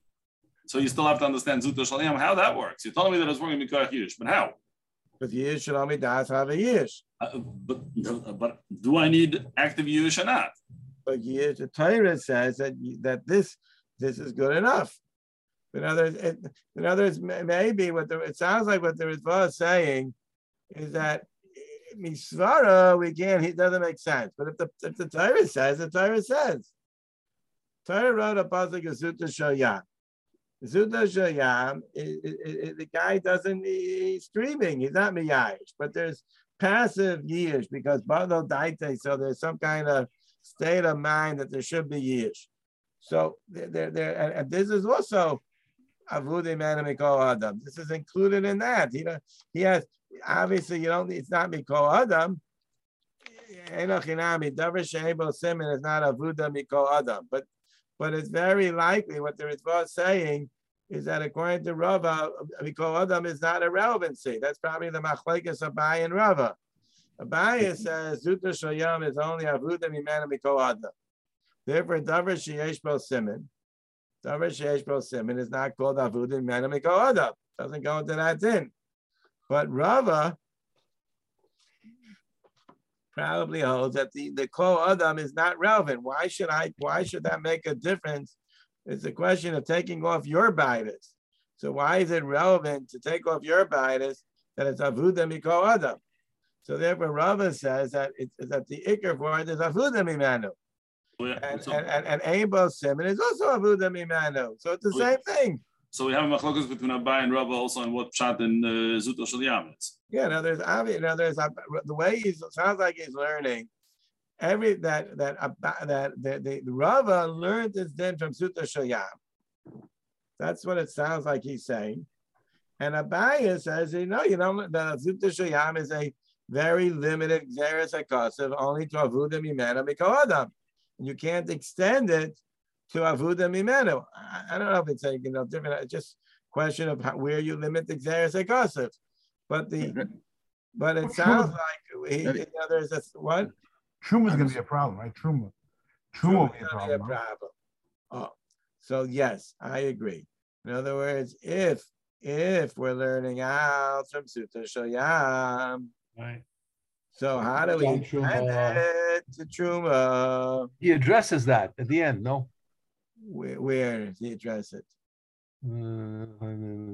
So you still have to understand Zuta Shalim, how that works. You're telling me that it's working Mikach Yush, but how? with yish shalom midas have a yish. Uh, but but do I need active Yush or not? But yish, the Torah says that that this this is good enough. In other words, it, in other words, may- maybe what the, it sounds like what the Ritva is saying is that misvara we can't. It doesn't make sense. But if the if the Torah says, the Torah says. Torah wrote a pasuk of Zuta Shoyam. Zuta Shoyam, the guy doesn't. He's streaming. He's not miyayish, but there's passive yish because bado daite. So there's some kind of state of mind that there should be yish. So there, there, and, and this is also Avudim Mimeno Mikol Adam. This is included in that. You know, he has obviously you don't. It's not Mikol Adam. Enochinami Davar She'ebo Simin is not Avuda Mikol Adam, but but it's very likely what the Ritva is saying is that according to Rava, Mikol Adam is not a relevancy. That's probably the machlekes Abai and Rava. Abai says Zuta Shoyam is only Avuda Mimeno Mikol Adam. Therefore, Davar She'esh Bo Simin, Davar She'esh Bo Simin is not called Avuda Mimeno Mikol Adam. Doesn't go into that din. But Rava probably holds that the, the Kol Adam is not relevant. Why should I, why should that make a difference? It's a question of taking off your bias. So why is it relevant to take off your bias that it's Avuda Mikol Adam? So therefore Rava says that it's that the Iker for it is Avuda Mimanu. And, so, and, and, and Abel Simon is also Avuda Mimanu. So it's the we, same thing. So we have a machlokas between Abai and Rava also on what pshat in uh, Zuto Shel Yam is. Yeah, now there's obvious. Now there's the way he sounds like he's learning. Every that that that the, the, the Rava learned this then from Zuto Shel Yam. That's what it sounds like he's saying. And Abai says, you know, you know, the Zuto Shel Yam is a very limited Xeris HaKosav only to Avuda Mimena Mikol Adam. And you can't extend it to Avuda Mimenu. I, I don't know if it's a, you know, different, it's just question of how, where you limit the Xeris HaKosav. But the, but it sounds like, he, you know, there's a, what? Truma is going to be a problem, right? Truma. Truma will be a problem. Be a problem. Oh, so yes, I agree. In other words, if, if we're learning out from Sutta Shel Yam, right. So how do we extend it to Truma? He addresses that at the end, no? Where, where does he address it? Uh, I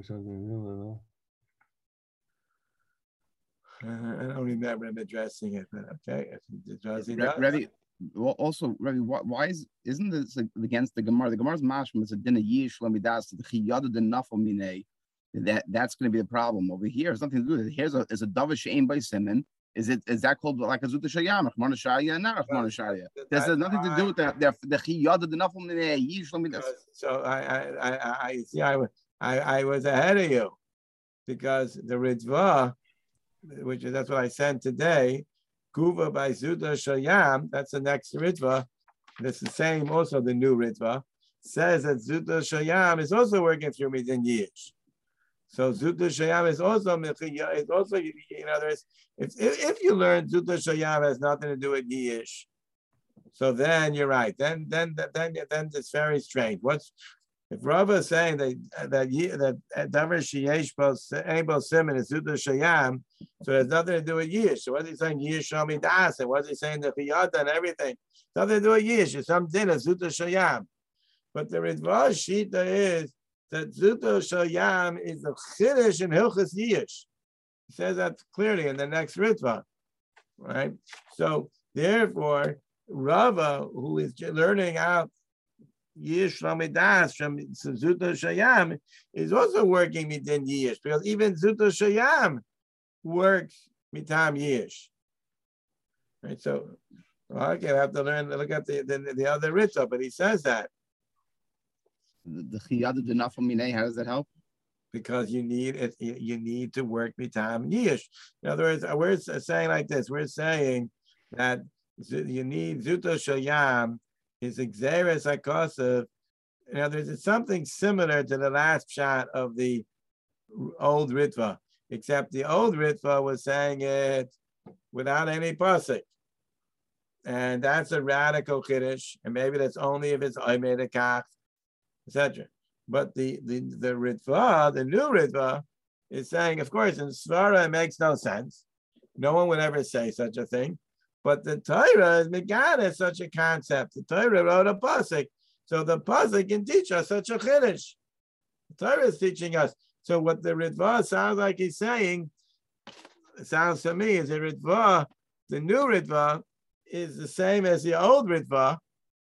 don't remember him addressing it, but okay. Does he does? Rebbe, well, also, Rebbe, why, why is isn't this against the Gemara? The Gemara's mashma is a dinner yish lamidas the chiyadu the nafal minei. That that's going to be the problem over here. It's nothing to do with it. Here's a is a davar she'ein by simon. Is it is that called like a Zuta Shayam? Chmana Shaya and not Chmana Shaya. This has nothing to do with that. The the chiyad the nafal minei. So I I I I see I I I was ahead of you because the Ritva, which is that's what I sent today, Kuva by Zuta Shayam. That's the next Ritva. That's the same. Also, the new Ritva says that Zuta Shayam is also working through me in years. So Zuta Shayam is also is also you know there's if if you learn Zuta Shayam has nothing to do with Yish, so then you're right. Then then then then it's very strange. What's if Rava is saying that that that Davar Sheyesh Ebo Simon is Zuta Shayam, so there's nothing to do with Yish. So what's he saying? Yish Shami Das, and what's he saying? The Chiyata and everything. Nothing to do with Yish. It's some din of Zuta Shayam. But the Ritva Shita is that Zuto Shel Yam is the Chiddush in Hilchas Yish. He says that clearly in the next Ritva, right? So therefore, Rava, who is learning out Yish Lamidas from Zuto Shel Yam, is also working mitin Yish because even Zuto Shel Yam works mitam Yish. Right? So, okay, I have to learn. Look at the the, the other Ritva, but he says that. The chiyadu the nafal minei. How does that help? Because you need it. You need to work mitam yish. In other words, we're saying like this. We're saying that you need Zuto Shel Yam is Xeris HaKosav. In other words, it's something similar to the last shot of the old Ritva, except the old Ritva was saying it without any pasuk. And that's a radical kiddush, and maybe that's only if it's Omer Kach, et cetera. But the, the, the Ritva, the new Ritva, is saying, of course, in Svara, it makes no sense. No one would ever say such a thing. But the Torah is Megana, such a concept. The Torah wrote a pasuk. So the pasuk can teach us such a chiddush. The Torah is teaching us. So what the Ritva sounds like he's saying, it sounds to me, is the Ritva, the new Ritva, is the same as the old Ritva,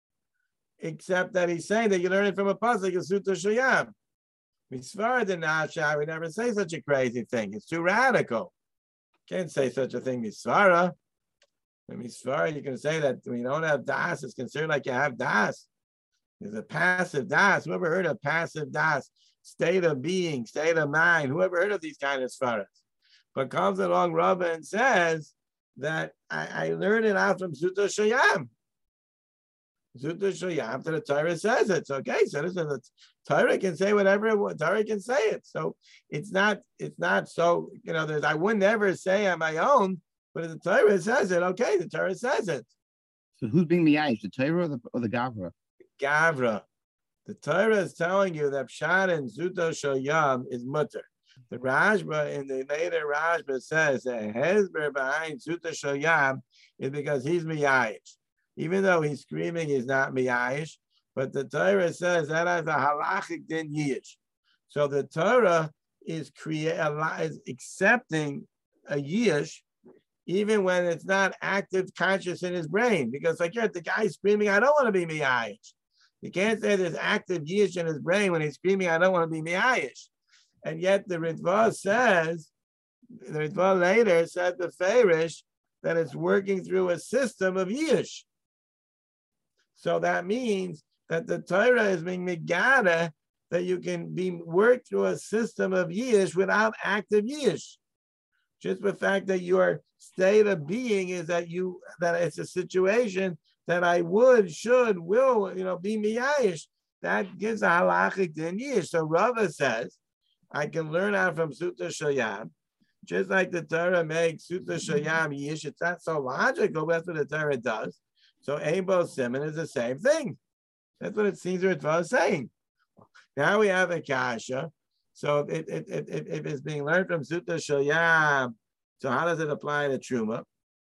except that he's saying that you learn it from a pasuk of Zuto Shel Yam. Mitzvah the Nasha, we never say such a crazy thing. It's too radical. Can't say such a thing, Mitzvah. In Mitzvah, you can say that when you don't have das, it's considered like you have das. There's a passive das. Whoever heard of passive das? State of being, state of mind. Whoever heard of these kind of svaras? But comes along Rava and says that I, I learned it out from Zuto Shel Yam. Zuto Shel Yam, the Torah says it. So, okay, so listen, the Torah can say whatever the Torah can say it. So it's not, it's not so, you know, there's, I would never say on my own, but if the Torah says it, okay, the Torah says it. So who's being miyayish, the Torah or the, or the Gavra? Gavra. The Torah is telling you that Pshat and Zuto Shel Yam is mutter. The Rashba in the later Rashba says that Hezber behind Suta Shoyam is because he's miyayish. Even though he's screaming, he's not miyayish. But the Torah says that as a halachic din yish. So the Torah is create is accepting a yish even when it's not active conscious in his brain. Because like you're the guy screaming, I don't want to be miyayish. You can't say there's active yish in his brain when he's screaming, I don't want to be miyayish. And yet the Ritva says, the Ritva later said the Farish that it's working through a system of yish. So that means that the Torah is being megada that you can be worked through a system of yish without active yish. Just the fact that your state of being is that you that it's a situation that I would, should, will, you know, be miyayish. That gives a halachic din yish. So Rava says, I can learn out from Suta Shoyam, just like the Torah makes Suta Shoyam yish. It's not so logical, but that's what the Torah does. So Ebo Simon is the same thing. That's what it seems that it's saying. Now we have a kasha. So it, it, it, it, if it's being learned from Suta Shoyam, so how does it apply to Truma?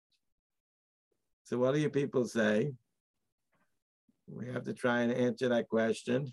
So what do you people say? We have to try and answer that question.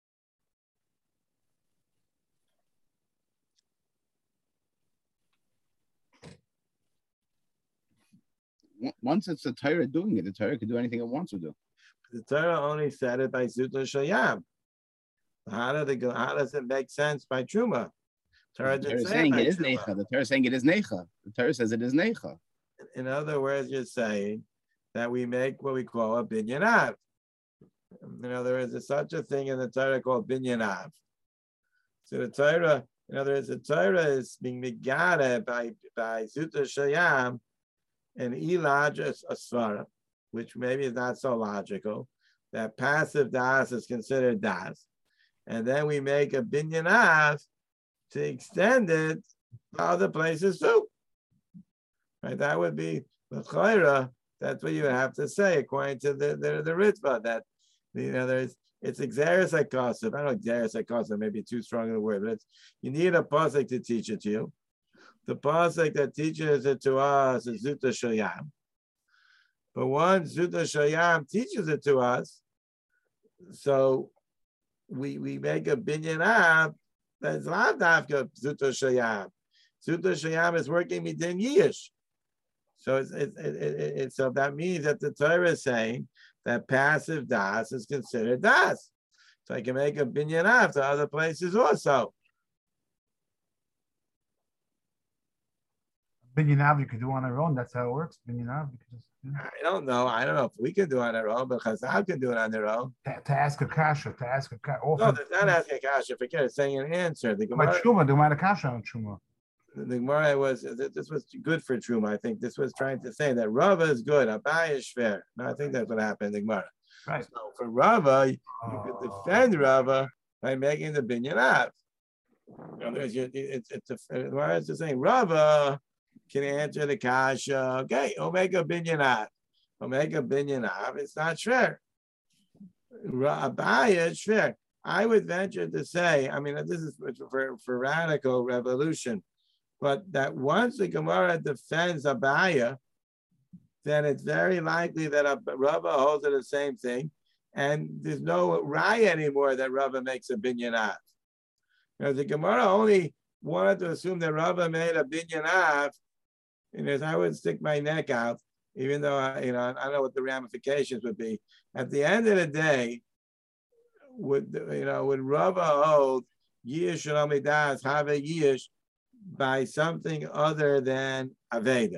Once it's the Torah doing it, the Torah can do anything it wants to do. The Torah only said it by Suta Shoyam. How does it go? How does it make sense by Truma? Torah the Torah is saying it is Necha. The Torah is saying it is Necha. The Torah says it is Necha. In other words, you're saying that we make what we call a binyanav. In other words, there's such a thing in the Torah called binyanav. So the Torah, in other words, the Torah is being megada by by Suta Shoyam and Elaj Asvara, which maybe is not so logical. That passive das is considered das, and then we make a binyanav to extend it to other places too. Right? That would be the chayra. That's what you would have to say according to the the, the Ritva. That you know there's it's exeris akosov. I don't know exeris akosov, maybe too strong of a word, but it's you need a pasuk to teach it to you. The pasuk that teaches it to us is Suta Shoyam. But once Suta Shoyam teaches it to us, so we we make a binyanav that's lav dafka Suta Shoyam. Suta Shoyam is working midin yish. So it's, it's, it, it, it, so that means that the Torah is saying that passive das is considered das. So I can make a binyanav to other places also. Binyanav you could do on our own. That's how it works. Binyanav you could just do. I don't know. I don't know if we can do it on our own, but Chazal can do it on their own. To, to ask a kasha, to ask a kasha. No, there's not asking a kasha. Forget it. Saying an answer. The Gemara, like Truma, do a kasha on Truma. The Gemara was this was good for Truma. I think this was trying to say that Rava is good. Abai is fair. No, I think that's what happened in the Gemara. Right. So for Rava, you oh. could defend Rava by making the binyanav. In other words, it's it's a Gemara is just saying Rava can answer the kasha. Okay, Omega binyanav. Omega binyanav. It's not fair. Abaya is fair. I would venture to say, I mean, this is for, for radical revolution, but that once the Gemara defends Abaya, then it's very likely that a Rava holds it the same thing, and there's no raya anymore that Rava makes a binyanav. You know, the Gemara only wanted to assume that Rava made a binyanav, and as I would stick my neck out, even though I, you know, I don't know what the ramifications would be. At the end of the day, would you know, would Rava hold yish amidas have a yish by something other than aveda?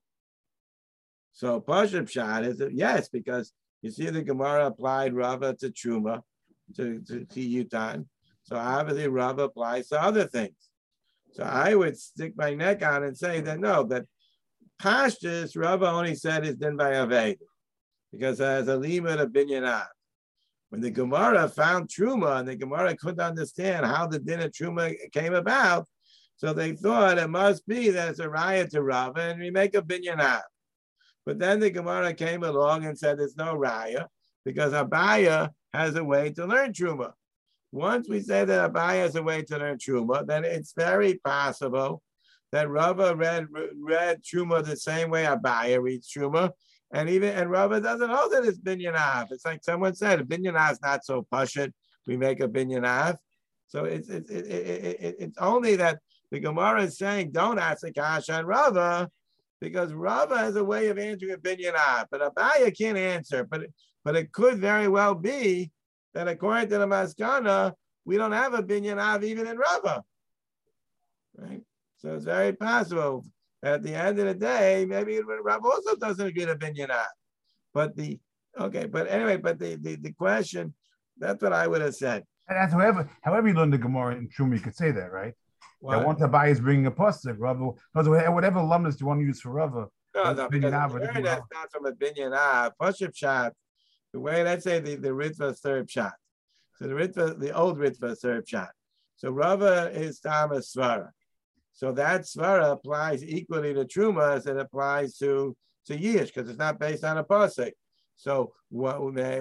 So Pashup Shad is that yes, because you see the Gemara applied Rava to Truma, to, to, to Yutan. So obviously Rava applies to other things. So I would stick my neck out and say that no, that Pashtus, Rava only said is din by Aved, because as a limit of binyanav. When the Gemara found Truma and the Gemara couldn't understand how the din of Truma came about, so they thought it must be that it's a raya to Rava and we make a binyanav. But then the Gemara came along and said there's no raya because Abaya has a way to learn Truma. once we say that Abaye is a way to learn Truma, then it's very possible that Rava read read Truma the same way Abaye reads Truma, and even and Rava doesn't hold that it's binyanav. It's like someone said, a binyanav is not so pashut. We make a binyanav, so it's it's it, it, it, it's only that the Gemara is saying don't ask the kasha on Rava, because Rava has a way of answering a binyanav, but Abaye can't answer. But but it could very well be that according to the Maskana, we don't have a binyanav even in Rava, right? So it's very possible that at the end of the day, maybe Rava also doesn't agree to binyanav. But the okay, but anyway, but the, the the question, that's what I would have said. And that's however, however you learn the Gemara in Truma, you could say that, right? What? That once Abaye is bringing a pasuk, Rava, whatever alumnus you want to use for Rava. No, no, because the that's not from a binyanav. Pashup shot, the way, let's say the, the Ritva third shot. So the Ritva, the old Ritva third shot. So Rava is Thomas Svara. So that Svara applies equally to Truma as it applies to, to Yish, because it's not based on a pasuk. So what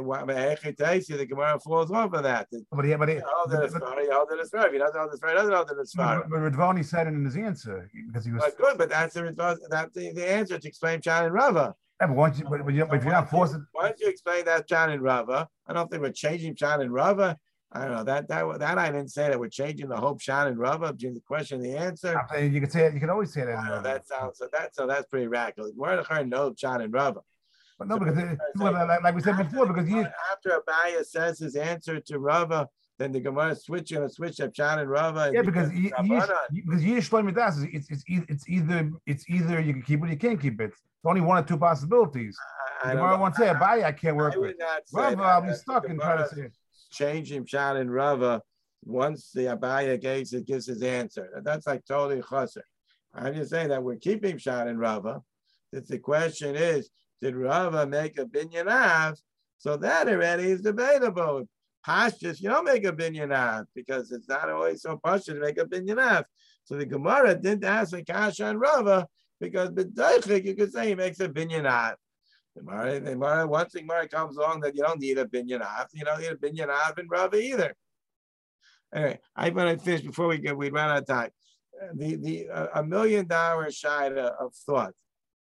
the Gemara falls off of that. But yeah, but he hold it as far. He hold it as far. If he doesn't hold it as far, he doesn't hold it as far. But Radvani said it in his answer because he was but good. But that's the that's the, the answer to explain Chan and Rava. Yeah, but once you, but, but, you, but if you're not forced, once you explain that Chan and Rava, I don't think we're changing Chan and Rava. I don't know that that that I didn't say that we're changing the whole Chan and Rava between the question and the answer. I'm saying you can say it. You can always say that. I know, that sounds so that so that's pretty radical. Where the no Chan and Rava. But no, because it, like, like we said before, because you, after Abaye says his answer to Rava, then the Gemara switch and switch up Chan and Rava. And yeah, because you, because Yish Shlomi Das is it's it's it's either it's either you can keep it or you can't keep it. It's only one or two possibilities. I, I Gemara won't say Abaye I can't work I with. Rava, that, I'll be stuck and try to say it. Changing Chan and Rava once the Abaye gives it gives his answer. That's like totally chaser. I'm just saying that we're keeping Chan and Rava. That the question is, did Rava make a binyanav? So that already is debatable. Pashtus, you don't make a binyanav because it's not always so pashtus to make a binyanav. So the Gemara didn't ask the kasha on Rava because b'daychik you could say he makes a binyanav. The Gemara, the Gemara, once the Gemara comes along that you don't need a binyanav, you don't need a binyanav in Rava either. Anyway, I want to finish before we get we run out of time. The the uh, a million dollar shida of thought.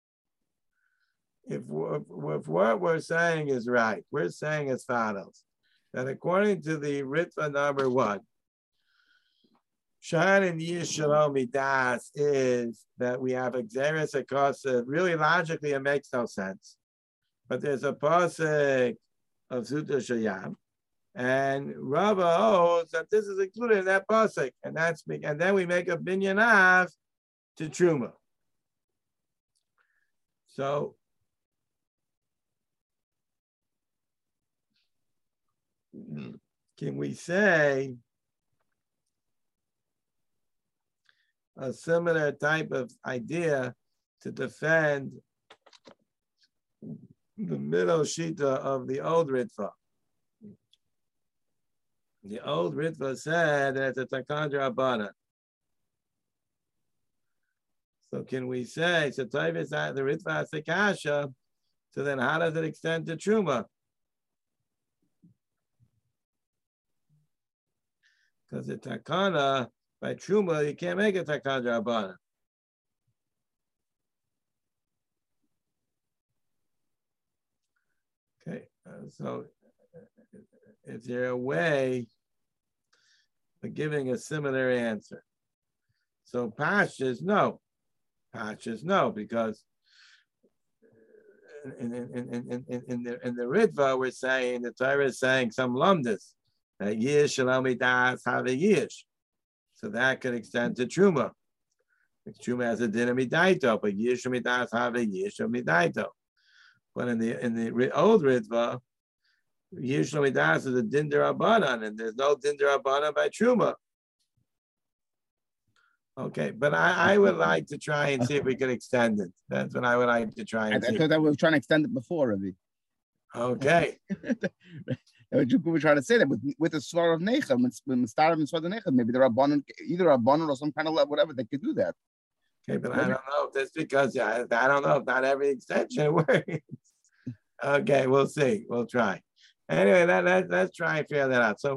If, if, if what we're saying is right, we're saying as follows, that according to the Ritva number one, Shan and Yish Shalom Midas is that we have a Xeris Akosa. Really logically, it makes no sense. But there's a pasuk of Suta Shayam, and Rava holds that this is included in that pasuk, and that's and then we make a binyanav to Truma. So can we say a similar type of idea to defend the middle shita of the old Ritva? The old Ritva said that it's a takandra abana. So can we say, so Tavis the Ritva has the kasha, so then how does it extend to Truma? Because the takana by Truma, you can't make a takana rabbanan. Okay, uh, so is there a way of giving a similar answer? So Pashas, no. Pashas, no, because in, in, in, in, in, in, the, in the Ritva, we're saying, the Torah is saying some lumdus. That yish shalom midas have a yish, so that could extend to truma. Truma has a din of midaito, but yish midas have a yish of midaito. But in the in the old Ritva, yish midas is a din derabanan, and there's no din derabanan by truma. Okay, but I, I would like to try and see if we can extend it. That's what I would like to try and I, see. Because I was trying to extend it before, Ravi. Okay. We were trying to say that with with the Svar of Nechem, when the start of the Svar of Nechem, maybe there are Rabbanon, either Rabbanon or some kind of whatever, they could do that. Okay, but I don't know if that's because yeah, I don't know if not every extension works. Okay, we'll see. We'll try. Anyway, that, that, let's try and figure that out. So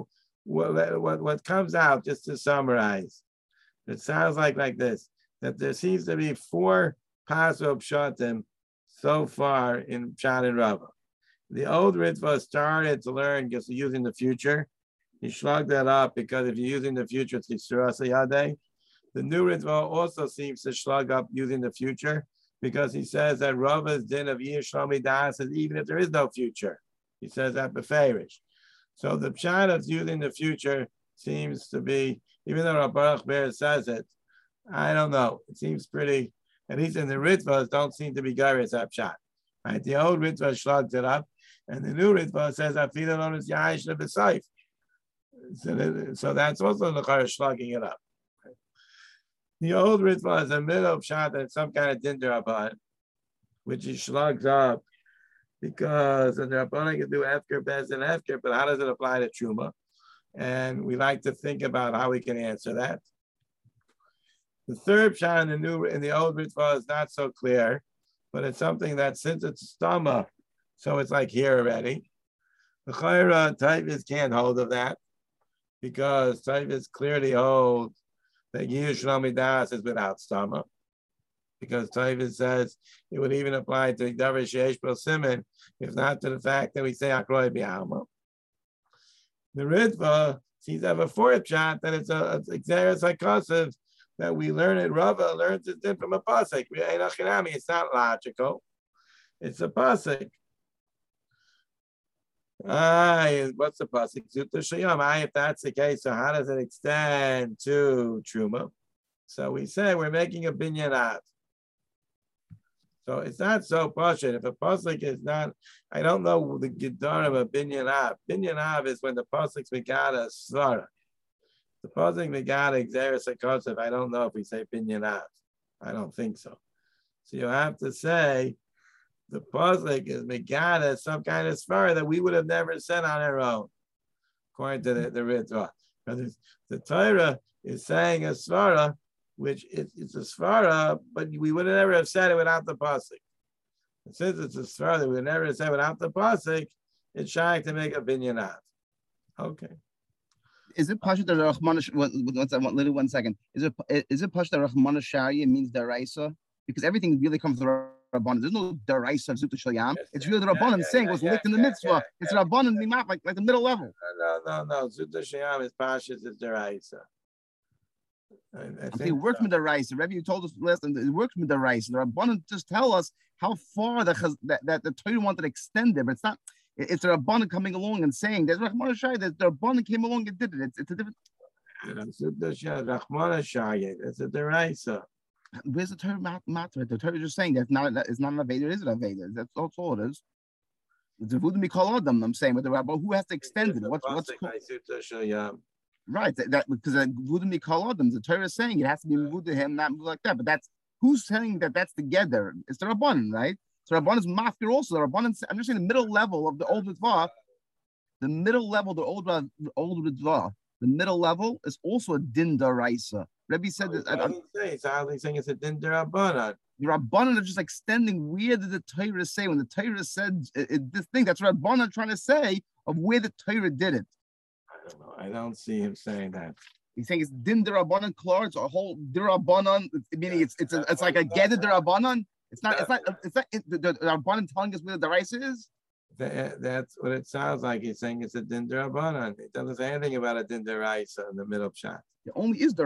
what, what, what comes out, just to summarize, it sounds like like this, that there seems to be four Paso Pshatim so far in Pshat and Rava. The old Ritva started to learn just using the future. He shrugged that up because if you're using the future, it's Yisra Sayadeh. The new Ritva also seems to shlug up using the future because he says that Rava's din of Yir Shlomi Das is even if there is no future. He says that beferish. So the pshat of using the future seems to be, even though Rabbi Baruch Ber says it, I don't know. It seems pretty, at least in the Ritvas, don't seem to be Garis that pshat. Right? The old Ritva shlugs it up, and the new Ritva says that Fila on is Yahish Lebesayf. So, so that's also the Chara slugging it up. The old Ritva is a middle pshat that some kind of din derabban, which he slugs up because the derabban can do Efker, Bez, and Efker, but how does it apply to Truma? And we like to think about how we can answer that. The third pshat in the new, in the old Ritva is not so clear, but it's something that since it's stomach, so it's like here already. The Chayra Taivas can't hold of that because Taivas clearly holds that Yir Shlomi Das is without stomach, because Taivas says it would even apply to Davar Sheish B'El Simen, if not to the fact that we say Akroi B'Alma. The Ritva seems to have a fourth pshat that it's a Xeris HaKosev that we learn it. Rava learns it from a pasuk. It's not logical. It's a pasuk. Ah, what's the pasuk? If that's the case, so how does it extend to Truma? So we say we're making a binyan av. So it's not so pashut. If a pasuk is not, I don't know the gedar of a binyan av. Binyan av is when the pasuk's megada svara. The pasuk megada xeris hakosev. I don't know if we say binyan av. I don't think so. So you have to say the pasuk is megada, some kind of svara that we would have never said on our own, according to the, the Ritva. Because the Torah is saying a svara, which it, it's a svara, but we would have never have said it without the pasuk. And since it's a svara that we would never have said without the pasuk, it's shy to make a binyan av. Okay. Is it Pasha the Rahman? One, one, one second. Is it is it Pasha the Rahman Sharia means deraisa? Because everything really comes from Rabbanan. There's no deraisa of Zuta Shalyam. It's really the Rabbanan yeah, saying yeah, what's yeah, licked in the yeah, mitzvah. Yeah, it's yeah. Rabbanan mimach, like like the middle level. No, no, no. Zuta Shalyam is Pasha's is deraisa. I, I okay, it works so. with the rice. The Rebbe, you told us last time, it works with the rice. The Rabbanan just tell us how far the that, that the Torah wanted to extend it, but it's not. It's the Rabbanan coming along and saying there's Rahman Shai. That the Rabbanan came along and did it. It's, it's a different. Rahman Shai. It's a deraisa. Where's the Torah matter? The Torah is just saying that's not it's not an Aveda. Is it Aveda? That's, that's all it is. It's a Vudim Mikol Adam. I'm saying, but the Rabbi who has to extend it? What's what's cool? Right, that, that because Vudim Mikol Adam. The Torah is saying it has to be moved to him, not moved like that. But that's who's saying that that's together. It's the Rabbanan, right? So Rabbanan is mafkir also. The Rabbanan, I'm just saying the middle level of the old Ritva, the middle level, the old the old Ritva, the middle level is also a din daraisa. Rebbe said that. I don't say it's only saying it's a din darabanan. The Rabbanan are just extending. Where did the Torah say when the Torah said it, it, this thing? That's what Rabbanan trying to say of where the Torah did it. I don't know. I don't see him saying that. He's saying it's din darabanan klar. It's a whole darabanan. Meaning it's it's a, it's like a get it darabanan. It's not, it's not, it's not, it's not the, the Rabbanan telling us where the rice is. That, that's what it sounds like. He's saying it's a din darabanan. It doesn't say anything about a din daraisa in the middle shot. It only is the